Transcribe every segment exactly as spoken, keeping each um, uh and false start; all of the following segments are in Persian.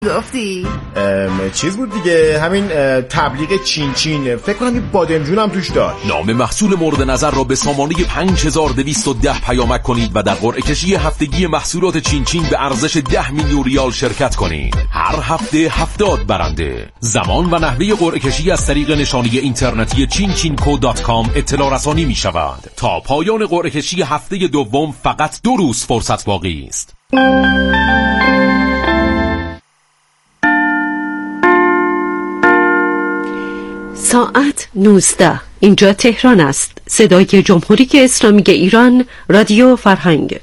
گفتی؟ چیز بود دیگه، همین تبلیغ چین چین، فکر کنم یه بادمجون هم توش داشت. نام محصول مورد نظر را به سامانه پنج هزار و دویست و ده پیامک کنید و در قرعه کشی هفتگی محصولات چین چین به ارزش ده میلیون ریال شرکت کنید. هر هفته هفتاد برنده. زمان و نحوه قرعه کشی از طریق نشانی اینترنتی چین چین کو دات کام اطلاع رسانی می شود. تا پایان قرعه کشی هفته دوم فقط دو روز فرصت باقی است. ساعت نوزده. اینجا تهران است. صدای جمهوری اسلامی ایران، رادیو فرهنگ.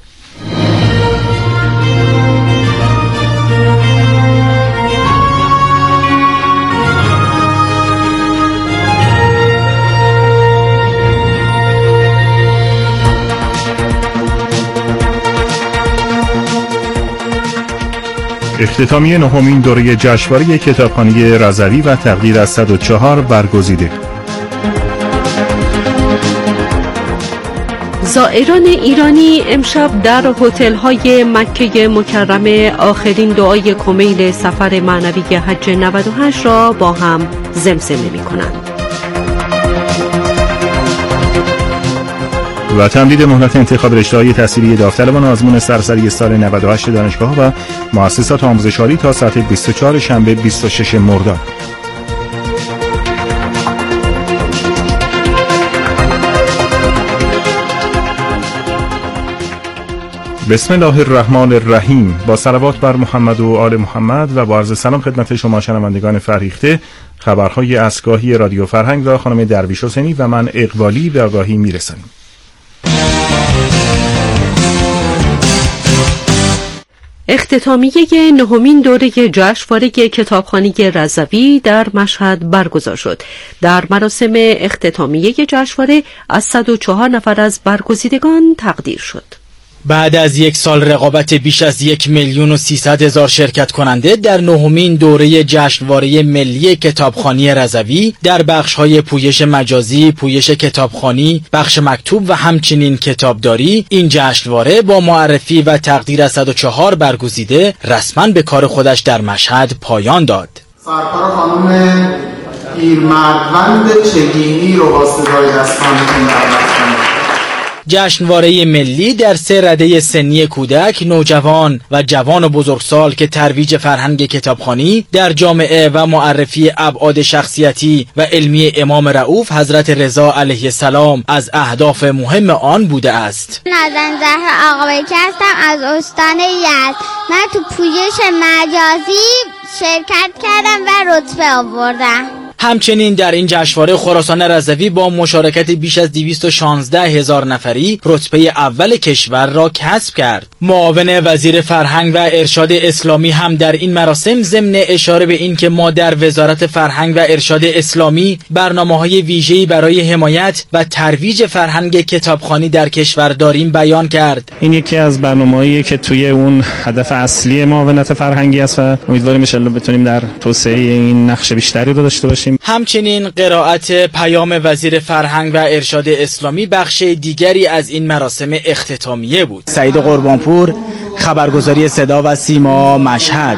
اختتامیه نهمین دوره جشنواره کتابخوانی رضوی و تقدیر از صد و چهار برگزیده. زائران ایرانی امشب در هتل‌های مکه مکرمه آخرین دعای کمیل سفر معنوی حج نود و هشت را با هم زمزمه می‌کنند. و تمدید مهلت انتخاب رشته‌های تحصیلی داوطلبان آزمون سرسری سال نود و هشت دانشگاه و مؤسسات آموزش عالی تا ساعت بیست و چهار شنبه بیست و شش مرداد. بسم الله الرحمن الرحیم. با صلوات بر محمد و آل محمد و با عرض سلام خدمت شما شنوندگان فرهیخته، خبرهای اسکاهی رادیو فرهنگ را خانم درویش حسینی و من اقبالی به آگاهی میرسانیم. اختتامیه نهمین دوره جشنواره کتابخوانی رضوی در مشهد برگزار شد. در مراسم اختتامیه جشنواره از صد و چهار نفر از برگزیدگان تقدیر شد. بعد از یک سال رقابت بیش از یک میلیون و سیصد هزار شرکت کننده در نهمین دوره جشنواره ملی کتابخوانی رضوی در بخش‌های پویش مجازی، پویش کتابخوانی، بخش مکتوب و همچنین کتابداری، این جشنواره با معرفی و تقدیر از صد و چهار برگزیده رسما به کار خودش در مشهد پایان داد. سرکار خانم پیرمردوند چگینی رو با صدای دستانتون دعوت کنید. جشنواره ملی در سه رده سنی کودک، نوجوان و جوان و بزرگسال که ترویج فرهنگ کتابخوانی در جامعه و معرفی ابعاد شخصیتی و علمی امام رؤوف حضرت رضا علیه السلام از اهداف مهم آن بوده است. نازن زهرا آقابکر هستم از استان یزد. من تو پویش مجازی شرکت کردم و رتبه آوردم. همچنین در این جشنواره خراسان رضوی با مشارکت بیش از دویست و شانزده هزار نفری رتبه اول کشور را کسب کرد. معاون وزیر فرهنگ و ارشاد اسلامی هم در این مراسم ضمن اشاره به این که ما در وزارت فرهنگ و ارشاد اسلامی برنامه‌های ویژه‌ای برای حمایت و ترویج فرهنگ کتابخوانی در کشور داریم بیان کرد. این یکی از برنامه‌هایی که توی اون هدف اصلی معاونت فرهنگی است و امیدواریم ان شاءالله بتونیم در توسعه این نقش بیشتری رو داشته باشیم. همچنین قرائت پیام وزیر فرهنگ و ارشاد اسلامی بخش دیگری از این مراسم اختتامیه بود. سعید قربانپور، خبرگزاری صدا و سیما، مشهد.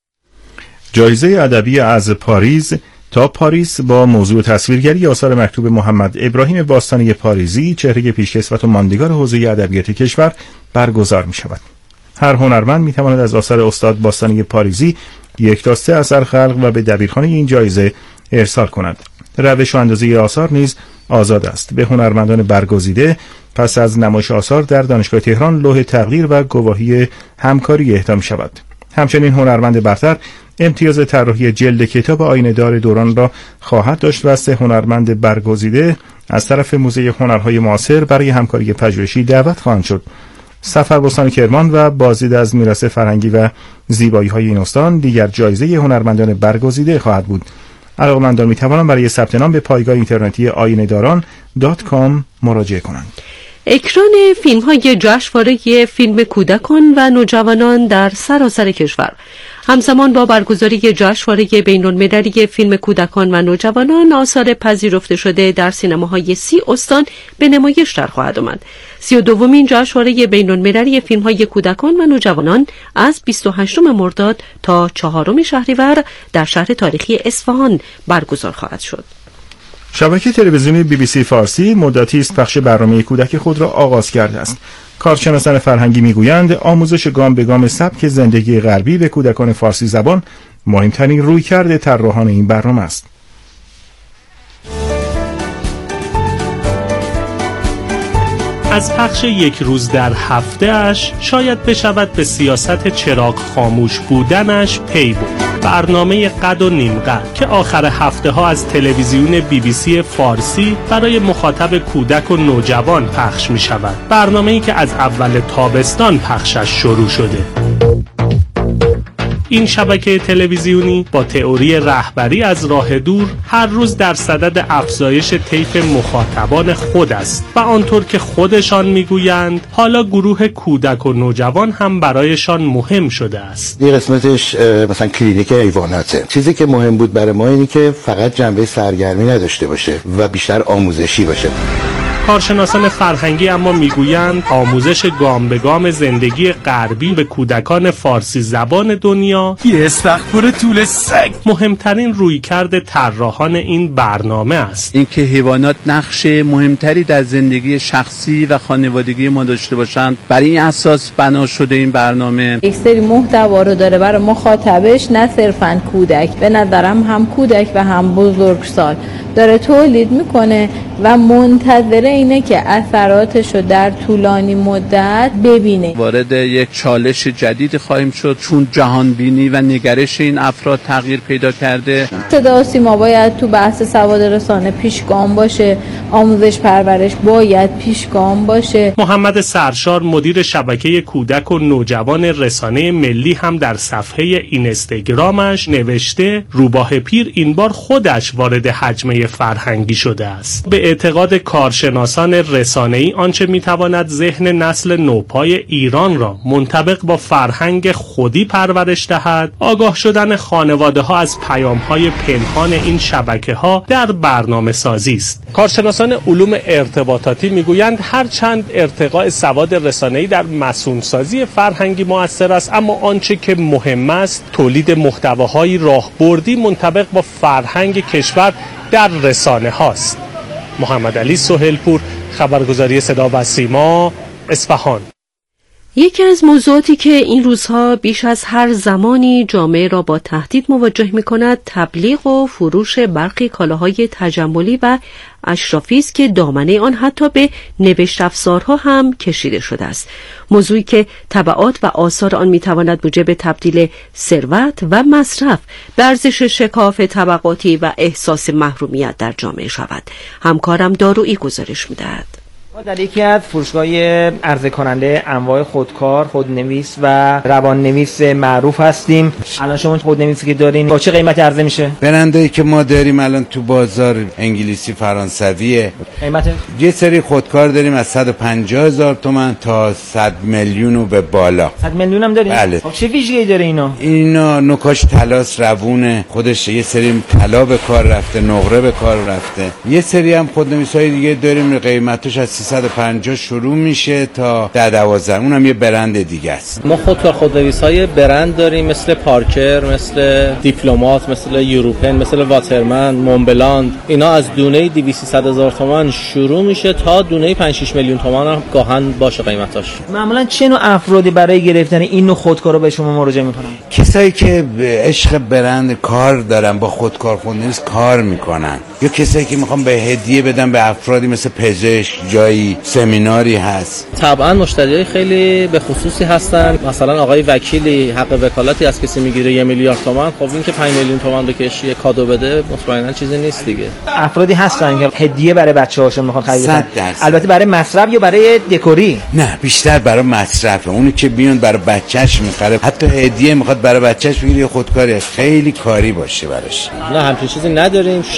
جایزه ادبی از پاریس تا پاریس با موضوع تصویرگری آثار مکتوب محمد ابراهیم باستانی پاریزی، چهره پیشکسوت و ماندگار حوزه ادبیات کشور، برگزار می شود. هر هنرمند می تواند از آثار استاد باستانی پاریزی یک دسته اثر خلق و به دبیرخانه این جایزه ارسال کند. روش و اندازه آثار نیز آزاد است. به هنرمندان برگزیده پس از نمایش آثار در دانشگاه تهران لوح تقدیر و گواهی همکاری اهدا می شود. همچنین هنرمند برتر امتیاز طراحی جلد کتاب آینه دار دوران را خواهد داشت و سه هنرمند برگزیده از طرف موزه هنرهای معاصر برای همکاری پژوهشی دعوت خواهند شد. سفربستان کرمان و بازدید از میراث فرهنگی و زیبایی‌های این استان دیگر جایزه هنرمندان برگزیده خواهد بود. علاقه‌مندان می‌توانند برای ثبت نام به پایگاه اینترنتی آینه داران دات کام مراجعه کنند. اکران فیلم های جشنواره فیلم کودکان و نوجوانان در سراسر کشور همزمان با برگزاری جشنواره بین‌المللی فیلم کودکان و نوجوانان آثار پذیرفته شده در سینماهای سی استان به نمایش در خواهد آمد. سی و دومین جشنواره بین‌المللی فیلم‌های کودکان و نوجوانان از بیست و هشتم مرداد تا چهارم شهریور در شهر تاریخی اصفهان برگزار خواهد شد. شبکه تلویزیونی بی بی سی فارسی مدتی است پخش برنامه کودک خود را آغاز کرده است. کارشناسان فرهنگی میگویند آموزش گام به گام سبک زندگی غربی به کودکان فارسی زبان مهمترین رویکرد طراحان این برنامه است. از پخش یک روز در هفته اش شاید بشود به سیاست چراغ خاموش بودنش پی برد. برنامه قد و نیم قد که آخر هفته ها از تلویزیون بی بی سی فارسی برای مخاطب کودک و نوجوان پخش می شود. برنامه‌ای که از اول تابستان پخشش شروع شده. این شبکه تلویزیونی با تئوری رهبری از راه دور هر روز در صدد افزایش طیف مخاطبان خود است و آنطور که خودشان میگویند حالا گروه کودک و نوجوان هم برایشان مهم شده است. یه قسمتش مثلا کلینیک حیواناته. چیزی که مهم بود برای ما اینی که فقط جنبه سرگرمی نداشته باشه و بیشتر آموزشی باشه. کارشناسان فرهنگی اما میگویند آموزش گام به گام زندگی غربی به کودکان فارسی زبان دنیا یه استخبار طول سگ مهمترین رویکرد طراحان این برنامه است. اینکه حیوانات نقش مهمتری در زندگی شخصی و خانوادگی ما داشته باشند، بر این اساس بنا شده این برنامه. یک سری محتوا رو داره برای مخاطبش، نه صرفاً کودک، به نظرم هم کودک و هم بزرگسال داره تولید میکنه و منتظر اینه که اثراتش رو در طولانی مدت ببینه. وارد یک چالش جدید خواهیم شد چون جهان بینی و نگرش این افراد تغییر پیدا کرده. صدا و سیما باید تو بحث سواد رسانه پیشگام باشه، آموزش پرورش باید پیشگام باشه. محمد سرشار مدیر شبکه کودک و نوجوان رسانه ملی هم در صفحه اینستاگرامش نوشته روباه پیر این بار خودش وارد حجمه فرهنگی شده است. به اعتقاد کارشناسان رسانه‌ای آنچه میتواند ذهن نسل نوپای ایران را منطبق با فرهنگ خودی پرورش دهد، آگاه شدن خانواده‌ها از پیام‌های پنهان این شبکه‌ها در برنامه سازی است. کارشناسان علوم ارتباطاتی میگویند هرچند ارتقاء سواد رسانه‌ای در مسئول‌سازی فرهنگی مؤثر است، اما آنچه که مهم است تولید محتواهای راهبردی منطبق با فرهنگ کشور در رسانه هاست. محمد علی سهیلپور، خبرگزاری صدا و سیما، اصفهان. یکی از موضوعاتی که این روزها بیش از هر زمانی جامعه را با تهدید مواجه می کند تبلیغ و فروش برخی کالاهای تجملی و اشرافی است که دامنه آن حتی به نوشت افزارها هم کشیده شده است. موضوعی که تبعات و آثار آن می تواند موجب تبدیل ثروت و مصرف به ارزش شکاف طبقاتی و احساس محرومیت در جامعه شود. همکارم دارویی گزارش می دهد. ما در یکی از فروشگاه‌های عرضه کننده انواع خودکار، خودنویس و روان‌نویس معروف هستیم. الان شما خودنویسی که دارین با چه قیمتی عرضه میشه؟ برندایی که ما داریم الان تو بازار انگلیسی، فرانسویه. قیمت یه سری خودکار داریم از صد و پنجاه هزار تومان تا صد میلیون و به بالا. صد میلیون هم دارین؟ بله. خب چه ویژگی داره اینا؟ اینا نوکاش طلاست، روونه، خودش یه سری طلا به کار رفته، نقره به کار رفته. یه سری هم خودنویسای دیگه داریم قیمتش از سیصد و پنجاه شروع میشه تا ده دوازده. اونم یه برند دیگه است. ما خودکار خودنویسای برند داریم مثل پارکر، مثل دیپلمات، مثل یوروپن، مثل واترمن، مونبلاند. اینا از دونه دویست سیصد هزار تومان شروع میشه تا دونه پنج شش میلیون تومان هم گاهن باشه قیمتاش. معمولا چه نوع افرادی برای گرفتن این نوع خودکار رو به شما مراجعه میکنن؟ کسایی که عشق برند کار دارن، با خودکار خودنویس کار میکنن، یا کسایی که میخوان به هدیه بدن به افرادی مثل پزشک، جایی سمیناری هست. طبعا مشتریای خیلی به خصوصی هستن. مثلا آقای وکیلی حق وکالتی از کسی میگیره یه میلیارد تومان، خب این که پنج میلیون تومان بکش یه کادو بده مطمئنا چیزی نیست دیگه. افرادی هستن که هدیه برای بچه‌هاشون میخوان خرید. البته برای مصرف یا برای دکوری؟ نه، بیشتر برای مصرفه. اونی که بیان برای بچه‌ش میخره، حتی هدیه میخواد برای بچه‌ش بگیره، خودکاری خیلی کاری باشه براش. نه همچین چیزی نداریم. شاید حالا یه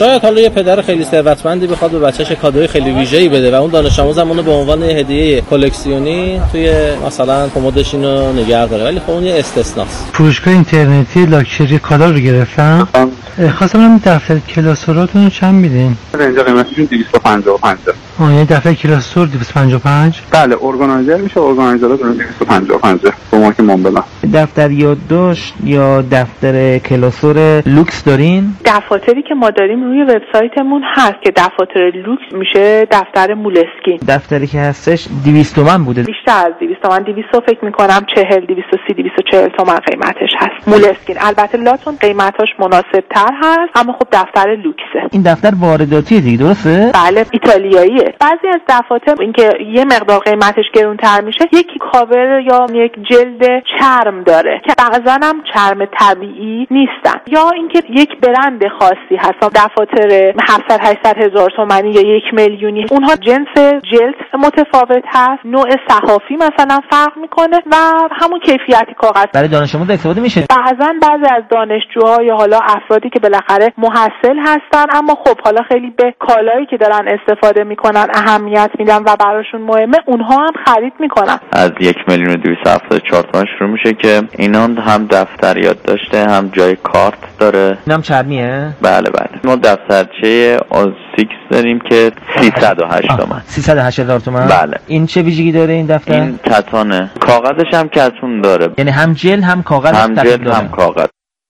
یه پدر خیلی ثروتمندی بخواد به بچه‌ش کادوی خیلی ویژه‌ای بده و اون دانش آموز هم اونو به عنوان هدیه کلکسیونی توی مثلا کمدش اینو نگه داره، ولی خب اون یه استثناست. فروشگاه اینترنتی لاکچری کالا رو گرفتم. خواستم ببینم دفتر کلاسوراتون رو چند میدین؟ اینجا قیمتشون دویست و پنجاه و پنج. آه یعنی دفتر کلاسور دویست و پنجاه و پنج؟ بله، ارگانایزر میشه، ارگانایزرها دارن دویست و پنجاه و پنج با مارک مونبلان. دفتر یادداشت یا دفتر کلاسور لوکس دارین؟ دفاتری که ما داریم روی وبسایتمون هست که دفاتر لوکس میشه دفتر مولسکی. دفتری که هستش دویست تومن بوده. بیشتر از دویست تومن، دویست فکر میکنم چهل، دویست و سی، دویست و چهل تومن قیمتش هست. مولسکین البته لاتون قیمتاش مناسب تر هست، اما خب دفتر لوکسه. این دفتر وارداتیه دیگه، درسته؟ بله، ایتالیاییه. بعضی از دفاتر اینکه یه مقدار قیمتش گرونتر میشه، یک کاور یا یک جلد چرم داره که بعضا هم چرم طبیعی نیستن، یا اینکه یک برند خاصی هست، دفاتر هفتصد هشتصد هزار تومانی یا یک میلیونی، اونها جنس جلد متفاوت هست، نوع صحافی مثلا فرق میکنه و همون کیفیتی کاغذ برای دانش آموز استفاده میشه. بعضا بعضی از دانشجوها یا حالا افرادی که بالاخره محصل هستن اما خب حالا خیلی به کالایی که دارن استفاده میکنن اهمیت میدن و براشون مهمه، اونها هم خرید میکنن. از یک میلیون و دویست و هفتاد و چهار تومن شروع میشه که اینا هم دفتر یاد داشته، هم جای کارت داره. اینم چرمیه؟ بله بله. ما دفترچه آزیکس داریم که سیصد و هشت تومن. سیصد و هشت هزار تومن؟ بله. این چه ویژگی داره این دفتر؟ این کتانه. کاغذش هم کتون داره. یعنی هم جلد هم کاغذ هم جلد هم کاغذ.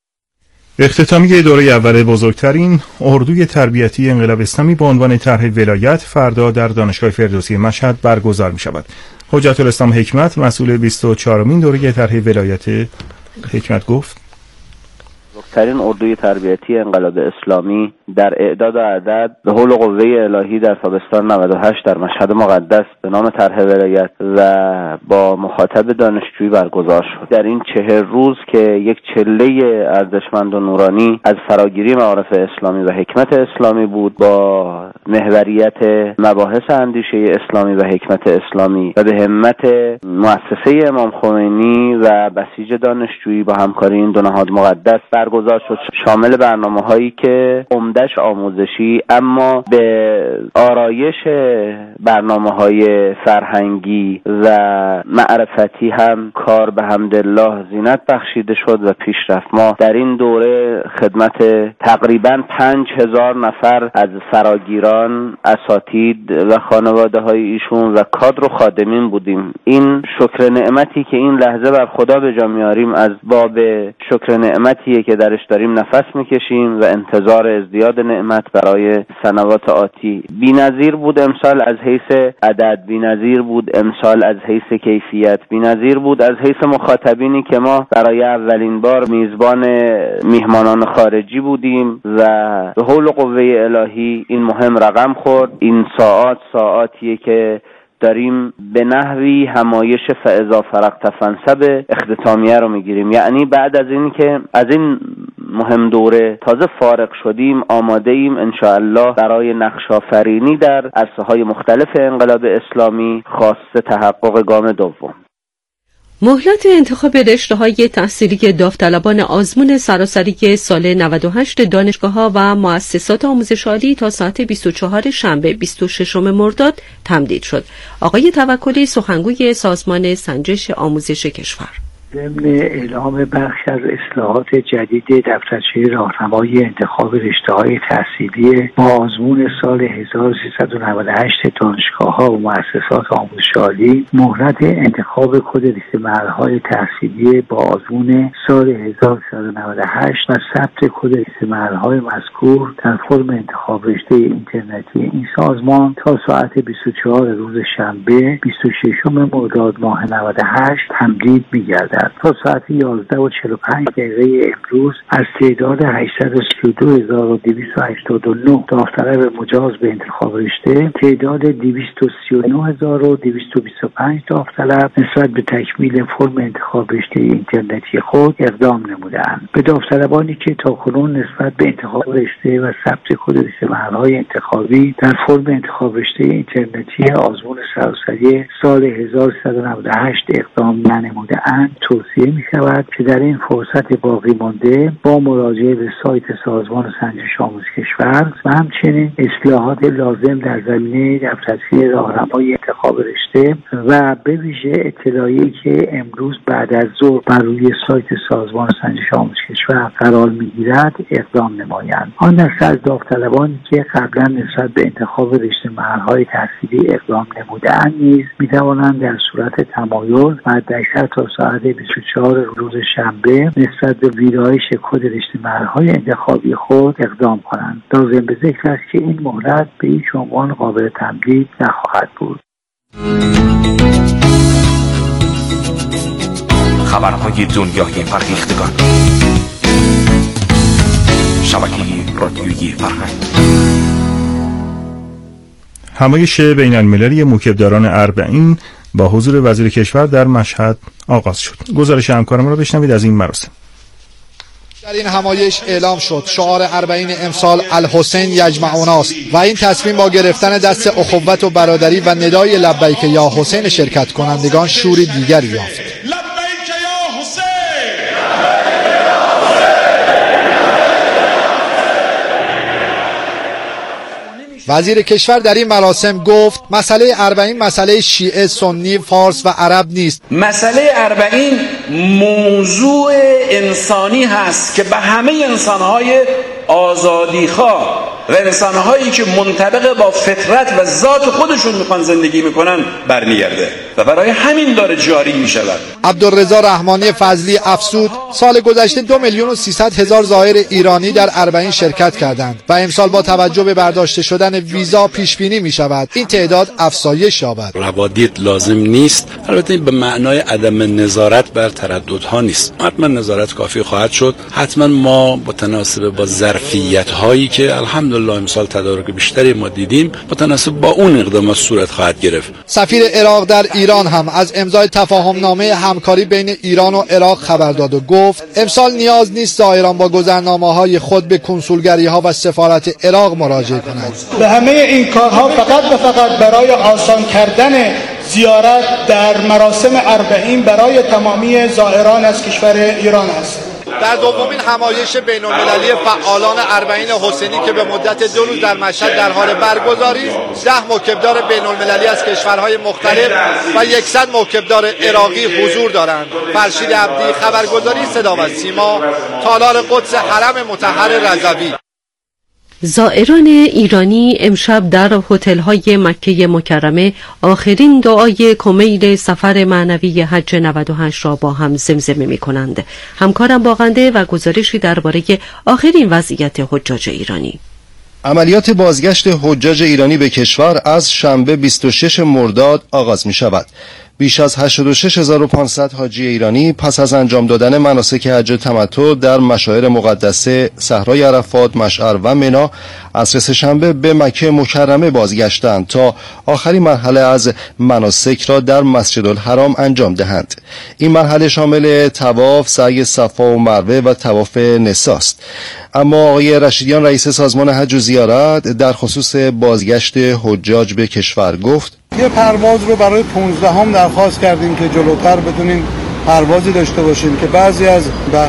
اختتامیه دوره اول بزرگترین اردوی تربیتی انقلاب اسلامی با عنوان طرح ولایت فردا در دانشگاه فردوسی مشهد برگزار می شود. حجت الاسلام حکمت مسئول بیست و چهارمین دوره طرح ولایت حکمت گفت: بزرگترین اردوی تربیتی انقلاب اسلامی در اعداد و عدد به حول قوه الهی در تابستان نود و هشت در مشهد مقدس به نام طرح ولایت و با مخاطب دانشجویی برگزار شد. در این چهر روز که یک چله ارزشمند و نورانی از فراگیری معارف اسلامی و حکمت اسلامی بود، با محوریت مباحث اندیشه اسلامی و حکمت اسلامی و به همت مؤسسه امام خمینی و بسیج دانشجویی با همکاری این دو نهاد مقدس برگزار شد، شامل برنامه‌هایی که عمدش آموزشی اما به آرایش برنامه‌های فرهنگی و معرفتی هم کار به حمدالله زینت بخشیده شد و پیشرفت. ما در این دوره خدمت تقریباً پنج هزار نفر از فراگیران، اساتید و خانواده های ایشون و کادر و خادمین بودیم. این شکر نعمتی که این لحظه بر خدا به جا میاریم از باب شکر نعمتیه که درش داریم نفس میکشیم و انتظار ازدیاد نعمت برای سنوات آتی. بی‌نظیر بود امسال از حیث عدد، بی‌نظیر بود امسال از حیث کیفیت، بی‌نظیر بود از حیث مخاطبینی که ما برای اولین بار میزبان میهمانان خارجی بودیم و به حول قوه الهی این مهم رقم خورد. این ساعات ساعاتیه که داریم به نحوی همایش فاذا فرغت فانصب اختتامیه رو میگیریم، یعنی بعد از این که از این مهم دوره تازه فارغ شدیم آماده ایم انشاءالله برای نقش آفرینی در عرصه‌های مختلف انقلاب اسلامی، خاصه تحقق گام دوم. مهلت انتخاب رشته‌های تحصیلی داوطلبان آزمون سراسری سال نود و هشت دانشگاه‌ها و مؤسسات آموزش عالی تا ساعت بیست و چهارم شنبه بیست و ششم مرداد تمدید شد. آقای توکلی سخنگوی سازمان سنجش آموزش کشور ضمن اعلام برخی از اصلاحات جدید دفترچه راهنمایی انتخاب رشته‌های تحصیلی با آزمون سال هزار و سیصد و نود و هشت دانشگاه‌ها و مؤسسات آموزش عالی، مهلت انتخاب کد لیست محل‌های تحصیلی با آزمون سال هزار و سیصد و نود و هشت و ثبت کد لیست محل‌های مذکور در فرم انتخاب رشته اینترنتی این سازمان تا ساعت بیست و چهارم روز شنبه بیست و ششم مرداد ماه نود و هشت تمدید می‌گردد. تا ساعت یازده و چهل و پنج دقیقه امروز از تعداد هشتصد و سی و دو هزار و دویست و هشتاد و نه داوطلب مجاز به انتخاب رشته، تعداد دویست و سی و نه هزار و دویست و بیست و پنج داوطلب نسبت به تکمیل فرم انتخاب رشته اینترنتی خود اقدام نموده‌اند. به داوطلبانی که تاکنون نسبت به انتخاب رشته و ثبت کد لیست محل‌های انتخابی در فرم انتخاب رشته اینترنتی آزمون سراسری سال هزار و سیصد و نود و هشت اقدام ننموده‌اند، توصیه می شود که در این فرصت باقی مانده با مراجعه به سایت سازمان سنجش آموز کشور و همچنین اصلاحات لازم در زمینه دفترچه راهنمای انتخاب رشته و به ویژه اطلاعیه‌ای که امروز بعد از ظهر بر روی سایت سازمان سنجش آموز کشور قرار میگیرد اقدام نمایند. آن دسته از داوطلبانی که قبلا نسبت به انتخاب رشته مرحله تحصیلی اقدام نموده‌اند نیز می‌توانند در صورت تمایل حداکثر تا ساعت بیست و چهار روز شنبه نسبت به ویرایش کد رشته مرحله انتخابی خود اقدام کنند. لازم به ذکر است که این مهلت به هیچ عنوان قابل تمدید نخواهد بود. خبرهای دنیای فرهیختگان، شبکه رادیویی فرهنگ. همایش بین المللی موکبداران اربعین با حضور وزیر کشور در مشهد آغاز شد. گزارش همکارم را بشنوید از این مراسم. در این همایش اعلام شد شعار اربعین امسال الحسین یجمعنا است و این تصمیم با گرفتن دست اخوت و برادری و ندای لبیک یا حسین شرکت کنندگان شوری دیگری یافت. وزیر کشور در این مراسم گفت مسئله اربعین مسئله شیعه، سنی، فارس و عرب نیست. مسئله اربعین موضوع انسانی هست که به همه انسانهای آزادیخواه و انسانهایی که منطبق با فطرت و ذات خودشون میخوان زندگی میکنن برمیگرده و برای همین داره جاری میشود. عبدالرضا رحمانی فضلی افزود سال گذشته دو میلیون و سیصد هزار زائر ایرانی در اربعین شرکت کردند و امسال با توجه به برداشته شدن ویزا پیش بینی میشود این تعداد افزایش یابد. روادیت لازم نیست، البته به معنای عدم نظارت بر ترددها نیست. حتما نظارت کافی خواهد شد. حتما ما متناسب با ظرفیت هایی که الحمدلله امسال تدارک بیشتری ما دیدیم متناسب با اون اقدامات صورت خواهد گرفت. سفیر عراق در ایران هم از امضای تفاهم نامه همکاری بین ایران و عراق خبر داد و گفت امسال نیاز نیست زائران با گذرنامه های خود به کنسولگری ها و سفارت عراق مراجعه کنند. به همه این کارها فقط و فقط برای آسان کردن زیارت در مراسم اربعین برای تمامی زائران از کشور ایران است. در دومین همایش بین‌المللی فعالان اربعین حسینی که به مدت دو روز در مشهد در حال برگزاری است، ده موکبدار بین‌المللی از کشورهای مختلف و یکصد موکبدار عراقی حضور دارند. فرشید عبدی، خبرگزاری صدا و سیما، تالار قدس حرم مطهر رضوی. زائران ایرانی امشب در هتل‌های مکه مکرمه آخرین دعای کمیل سفر معنوی حج نود و هشت را با هم زمزمه می‌کنند. همکارم باغنده و گزارشی درباره آخرین وضعیت حجاج ایرانی. عملیات بازگشت حجاج ایرانی به کشور از شنبه بیست و شش مرداد آغاز می شود. بیش از هشتاد و شش هزار و پانصد حاجی ایرانی پس از انجام دادن مناسک حج تمتع در مشاعر مقدسه صحرای عرفات، مشعر و منی عصر سه‌شنبه به مکه مکرمه بازگشتند تا آخرین مرحله از مناسک را در مسجد الحرام انجام دهند. این مرحله شامل طواف، سعی صفا و مروه و طواف نسا است. اما آقای رشیدیان رئیس سازمان حج و زیارت در خصوص بازگشت حجاج به کشور گفت یه پرواز رو برای پانزدهم درخواست کردیم که جلوتر بتونیم پروازی داشته باشیم که بعضی از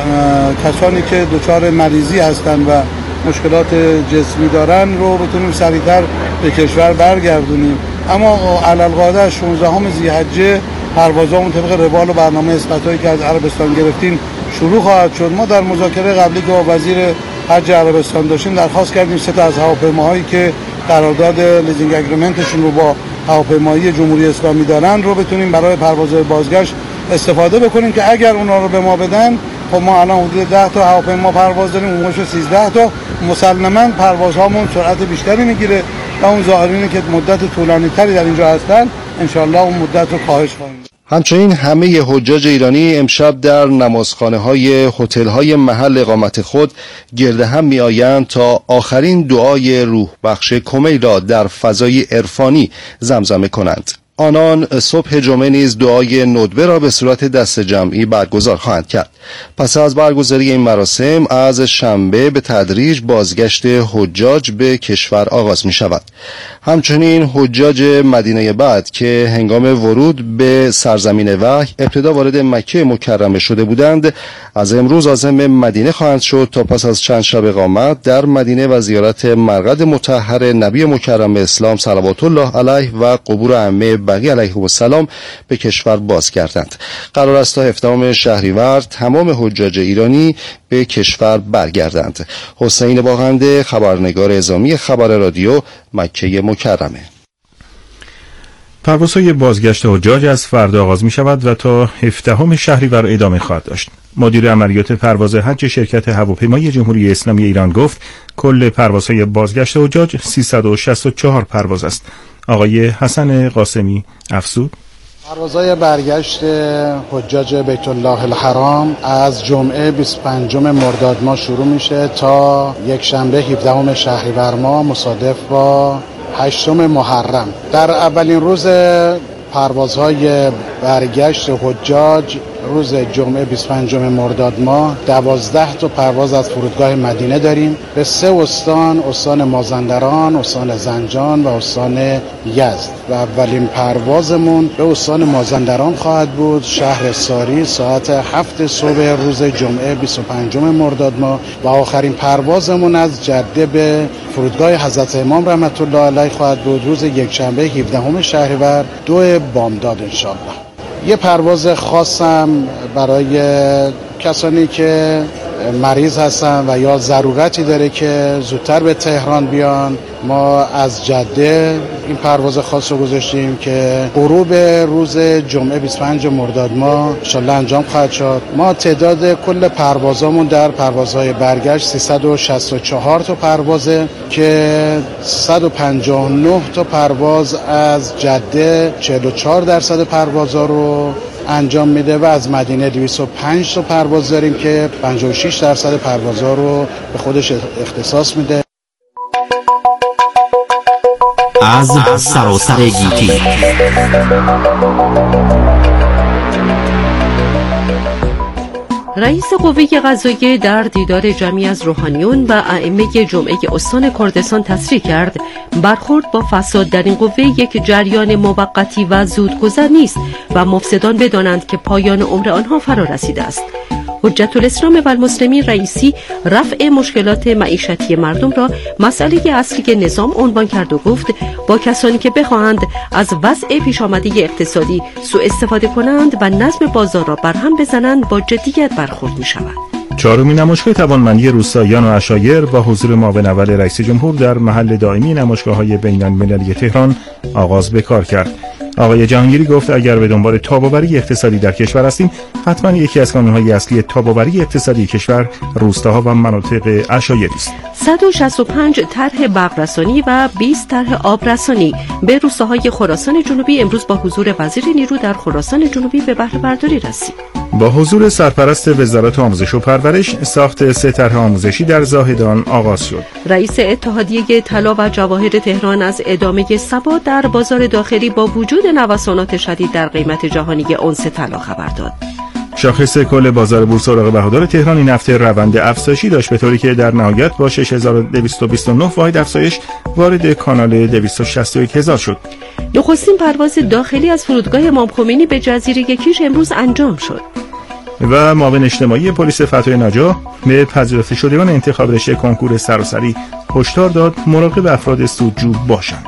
کسانی که دچار مریضی هستند و مشکلات جسمی دارن رو بتونیم سریعتر به کشور برگردونیم. اما علالقاعده شانزدهم ذی‌حجه پروازامون طبق روال و برنامه اسقاطی که از عربستان گرفتیم شروع خواهد شد. ما در مذاکره قبلی که با وزیر حج عربستان داشتیم درخواست کردیم سه تا از هواپیماهایی که قرارداد لیزینگ اگریمنتشون رو با هواپیمایی جمهوری اسلامی دارن رو بتونیم برای پروازهای بازگشت استفاده بکنیم که اگر اونا رو به ما بدن خب ما الان حدود ده تا هواپیما پرواز داریم، اون باشه سیزده تا، مسلماً پروازهامون سرعت بیشتری میگیره و اون ظاهرینی که مدت طولانی تری در اینجا هستن انشالله اون مدت رو کاهش خواهیم. همچنین همه حجاج ایرانی امشب در نمازخانه‌های هتل‌های محل اقامت خود گرد هم می‌آیند تا آخرین دعای روح بخش کمیل را در فضای عرفانی زمزمه کنند. آنان صبح جمعه نیز دعای ندبه را به صورت دست جمعی برگزار خواهند کرد. پس از برگزاری این مراسم از شنبه به تدریج بازگشت حجاج به کشور آغاز می شود. همچنین حجاج مدینه بعد که هنگام ورود به سرزمین وحی ابتدا وارد مکه مکرمه شده بودند، از امروز عازم مدینه خواهند شد تا پس از چند شب اقامت در مدینه و زیارت مرقد مطهر نبی مکرم اسلام صلوات الله علیه و قبور ائمه بقی علیهم السلام به کشور بازگردند. قرار است تا هفدهم شهریور تمام حجاج ایرانی به کشور برگردند. حسین باغنده، خبرنگار اعزامی خبر رادیو، مکه مکرمه. پروازهای بازگشت حجاج از فردا آغاز می شود و تا هفدهم شهریور ادامه خواهد داشت. مدیر عملیات پرواز حج شرکت هواپیمایی جمهوری اسلامی ایران گفت کل پروازهای بازگشت حجاج سیصد و شصت و چهار پرواز است. آقای حسن قاسمی افزود: پروازهای برگشت حجاج بیت الله الحرام از جمعه بیست و پنجم مرداد ماه شروع میشه تا یک شنبه هفدهم شهریور ماه مصادف با هشتم محرم. در اولین روز پروازهای برگشت حجاج روز جمعه بیست و پنجم مرداد ماه دوازده تا پرواز از فرودگاه مدینه داریم به سه استان، استان مازندران، استان زنجان و استان یزد. و اولین پروازمون به استان مازندران خواهد بود، شهر ساری، ساعت هفت صبح روز جمعه بیست و پنجم مرداد ماه. و آخرین پروازمون از جده به فرودگاه حضرت امام رحمت الله علیه خواهد بود روز یکشنبه هفدهم شهریور دو بامداد انشاءالله. یه پرواز خاصم برای کسانی که مریض هستن و یا ضرورتی داره که زودتر به تهران بیان، ما از جده این پرواز خاص رو گذاشتیم که غروب روز جمعه بیست و پنجم مرداد ماه انشالله انجام خواهد شد. ما تعداد کل پروازامون در پروازهای برگشت سیصد و شصت و چهار تا پروازه که صد و پنجاه و نه تا پرواز از جده، چهل و چهار درصد پروازا رو انجام میده و از مدینه دویست و پنج تا پرواز داریم که پنجاه و شش درصد پروازها رو به خودش اختصاص میده. از سراسر گیتی رئیس قوه قضاییه در دیدار جمعی از روحانیون و ائمه جمعه استان کردستان تصریح کرد برخورد با فساد در این قوه یک جریان موقتی و زودگذر نیست و مفسدان بدانند که پایان عمر آنها فرا رسیده است. حجت الاسلام و المسلمین رئیسی رفع مشکلات معیشتی مردم را مسئله اصلی نظام عنوان کرد و گفت با کسانی که بخواهند از وضع پیش آمده اقتصادی سوء استفاده کنند و نظم بازار را برهم بزنند با جدیت برخورد می شود. چهارمین نمایشگاه توانمندی روستاییان و عشایر با حضور معاون اول رئیس جمهور در محل دائمی نمایشگاه‌های بین‌المللی تهران آغاز به کار کرد. آقای جهانگیری گفت اگر به دنبال تاب‌آوری اقتصادی در کشور هستیم، حتما یکی از کانون‌های اصلی تاب‌آوری اقتصادی کشور روستاها و مناطق عشایری است. صد و شصت و پنج طرح برق‌رسانی و بیست طرح آبرسانی به روستاهای خراسان جنوبی امروز با حضور وزیر نیرو در خراسان جنوبی به بهره برداری رسید. با حضور سرپرست وزارت آموزش و پرورش ساخت سه طرح آموزشی در زاهدان آغاز شد. رئیس اتحادیه طلا و جواهر تهران از ادامه ثبات در بازار داخلی با وجود نوسانات شدید در قیمت جهانی اونس طلا خبر داد. شاخص کل بازار بورس اوراق بهادار تهران این هفته روند افزایشی داشت به طوری که در نهایت با شش هزار و دویست و بیست و نه واحد افزایش وارد کانال دویست و شصت و یک هزار شد. نخستین پرواز داخلی از فرودگاه امام خمینی به جزیره کیش امروز انجام شد. و معاون اجتماعی پلیس فتح نجاه به پذیرفته شدگان انتخاب رشته کنکور سراسری هشدار داد مراقب افراد سودجو باشند.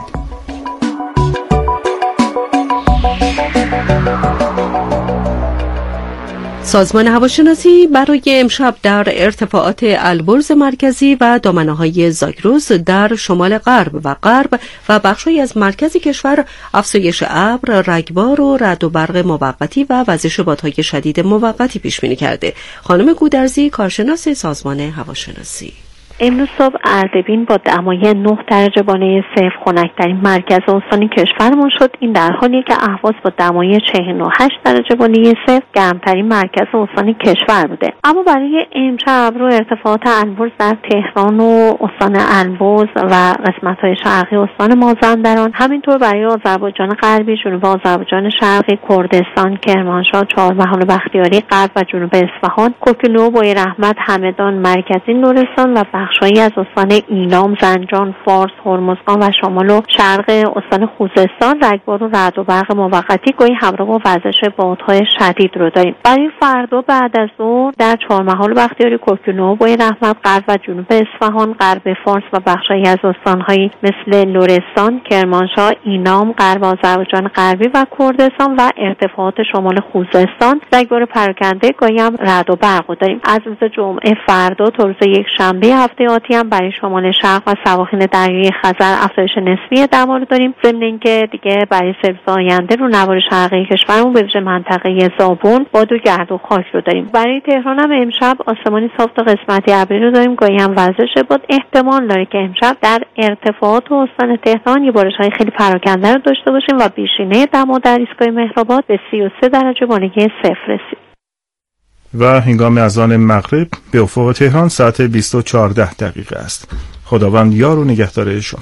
سازمان هواشناسی برای امشب در ارتفاعات البرز مرکزی و دامنه‌های زاگرس در شمال غرب و غرب و بخشی از مرکز کشور افزایش ابر، رگبار و رعد و برق موقتی و وزش بادهای شدید موقتی پیش بینی کرده. خانم گودرزی، کارشناس سازمان هواشناسی: امروز صبح اردبیل با دمای نه درجه بالای صفر خنک‌ترین مرکز استانی کشورمون شد. این در حالیه که اهواز با دمای چهل و هشت درجه بالای صفر گرمترین مرکز استانی کشور بوده. اما برای امشب رو ارتفاعات البرز در تهران و استان البرز و قسمت‌های شرقی استان مازندران، همینطور برای آذربایجان غربی، جنوب آذربایجان شرقی، کردستان، کرمانشاه، چهارمحال بختیاری، غرب و جنوب اصفهان، کوکلو، بویراحمد، همدان، مرکزی لرستان و بخشایی از استان ایلام، زنجان، فارس، هرمزگان و شمال و شرق استان خوزستان رگبار و رعد و برق موقتی گاهی همراه با وزش بادهای شدید رو داریم. برای فردا بعد از ظهر در چهارمحال بختیاری، کوکلو، بویراحمد، غرب و جنوب اصفهان، غرب فارس و بخشایی از استان‌های مثل لرستان، کرمانشاه، ایلام، غرب آذربایجان غربی و کردستان و ارتفاعات شمال خوزستان رگبار پراکنده گاهی هم رعد و برق داریم. از روز جمعه فردا تا روز یک شنبه هفته آتی هم برای شمال شرق و سواحل دریای خزر افزایش نسبی دما رو داریم. ضمن اینکه دیگه برای سه روز آینده رو نوار شرقی کشورمون به ویژه منطقه زابون باد و گرد و خاک رو داریم. برای تهران هم امشب آسمانی صاف تا قسمتی ابری رو داریم، گاهی هم وزش باد. احتمال داره که امشب در ارتفاعات استان تهران یه بارش‌های خیلی پراکنده رو داشته باشیم و بیشینه دما در ایستگاه مهرآباد به سی و سه درجه بالای صفر رسید. و هنگام اذان مغرب به افق تهران ساعت بیست و چهارده دقیقه است. خداوند یار و نگهدار شما.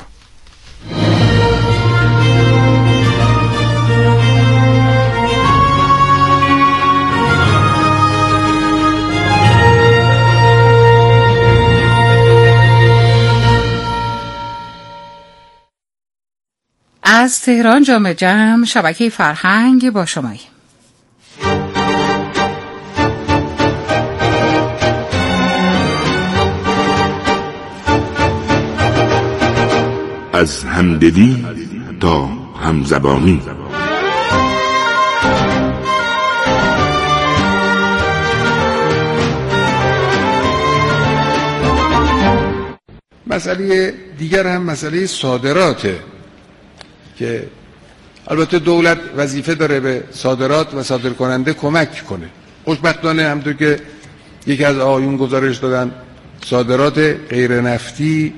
از تهران جامع جمع شبکه فرهنگ با شمایی. از همدلی تا همزبانی. مسئله دیگر هم مسئله صادراته که البته دولت وظیفه داره به صادرات و صادرکننده کمک کنه. خوشبختانه همونطور که یکی از آقایون گزارش دادن صادرات غیر نفتی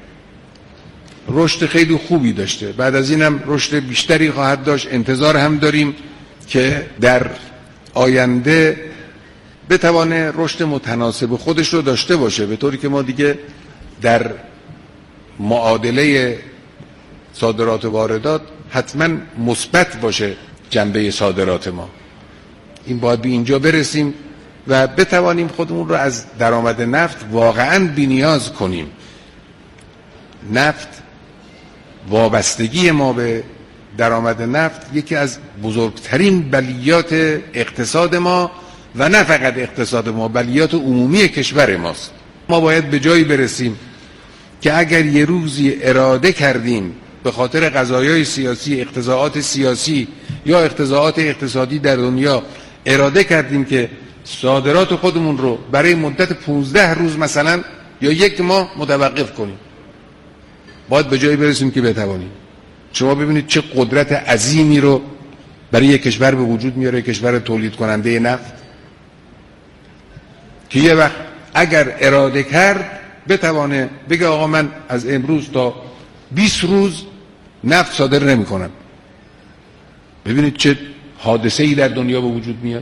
رشد خیلی خوبی داشته، بعد از این هم رشد بیشتری خواهد داشت. انتظار هم داریم که در آینده بتوانه رشد متناسب خودش رو داشته باشه، به طوری که ما دیگه در معادله صادرات و واردات حتما مثبت باشه جنبه صادرات ما. این باید به اینجا برسیم و بتوانیم خودمون رو از درآمد نفت واقعا بی‌نیاز کنیم. نفت، وابستگی ما به درآمد نفت یکی از بزرگترین بلیات اقتصاد ما و نه فقط اقتصاد ما، بلیات عمومی کشور ماست. ما باید به جایی برسیم که اگر یه روزی اراده کردیم به خاطر قضایای سیاسی، اقتضاعات سیاسی یا اقتضاعات اقتصادی در دنیا اراده کردیم که صادرات خودمون رو برای مدت پونزده روز مثلا یا یک ماه متوقف کنیم، باید به جایی برسیم که بتوانیم. شما ببینید چه قدرت عظیمی رو برای یک کشور به وجود میاره، کشور تولید کننده نفت، که یه وقت اگر اراده کرد بتوانه بگه آقا من از امروز تا بیست روز نفت صادر نمی کنم. ببینید چه حادثه‌ای در دنیا به وجود میاد.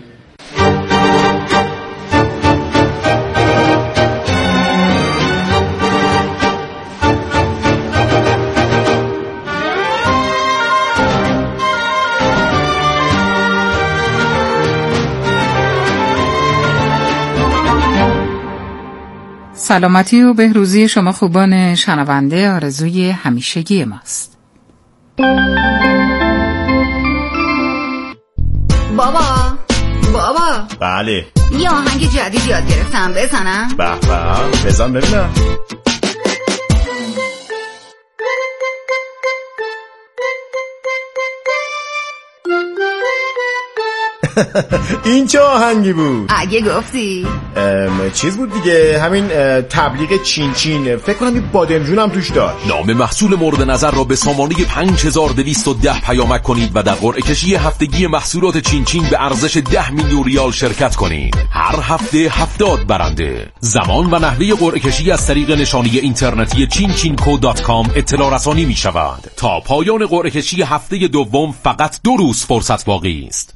سلامتی و بهروزی شما خوبان شنونده آرزوی همیشگی ماست. بابا بابا بله، یه آهنگ جدید یاد گرفتم، بزنم؟ به به، بزن ببینم. این چه آهنگی بود؟ اگه گفتی چیز بود دیگه، همین تبلیغ چین چین، فکر کنم این بادمجون هم توش داشت. نام محصول مورد نظر را به سامانه پنج هزار و دویست و ده پیامک کنید و در قرعه کشی هفتگی محصولات چین چین به ارزش ده میلیون ریال شرکت کنید. هر هفته هفتاد برنده. زمان و نحوه قرعه کشی از طریق نشانی اینترنتی چین چین کو دات کام اطلاع رسانی می شود. تا پایان قرعه کشی هفته دوم فقط دو روز فرصت باقی است.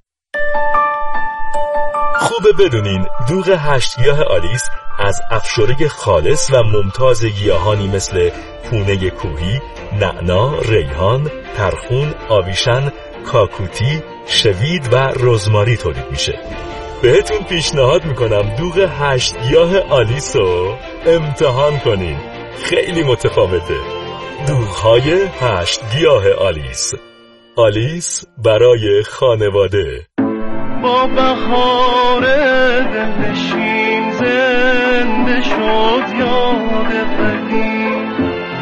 خوبه بدونین دوغ هشت گیاه آلیس از افشرگ خالص و ممتاز گیاهانی مثل پونه کوهی، نعنا، ریحان، ترخون، آویشن، کاکوتی، شوید و رزماری تولید میشه. بهتون پیشنهاد میکنم دوغ هشت گیاه آلیس رو امتحان کنین، خیلی متفاوته. دوغ‌های هشت گیاه آلیس، آلیس برای خانواده. با بهار دلنشین زنده شد یاد قدیم،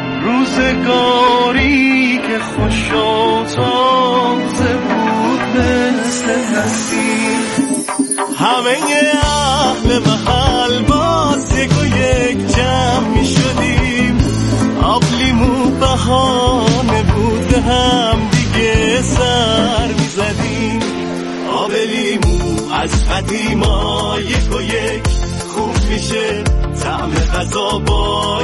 روزگاری که خوش و تازه بود مثل نسیم. همه اهل محل باز یک و یک جمع می شدیم، آب لیمو بهانه بود به هم دیگه سر می زدیم. آب لیمو از قدیما یک و یک خوب میشه، طعم غذا با